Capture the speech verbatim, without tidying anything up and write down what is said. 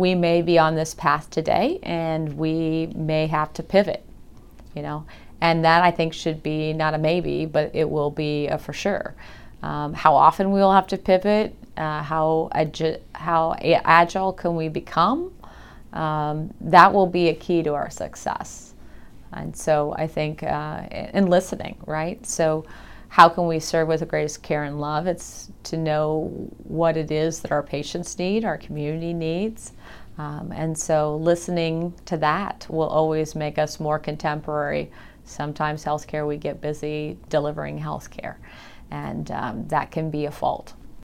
we may be on this path today and we may have to pivot, you know, and that I think should be not a maybe, but it will be a for sure. Um, how often we will have to pivot, uh, how, agi- how agile can we become, um, that will be a key to our success. And so I think, uh, and listening, right? So how can we serve with the greatest care and love? It's to know what it is that our patients need, our community needs. Um, and so listening to that will always make us more contemporary. Sometimes healthcare, we get busy delivering healthcare, and um, that can be a fault.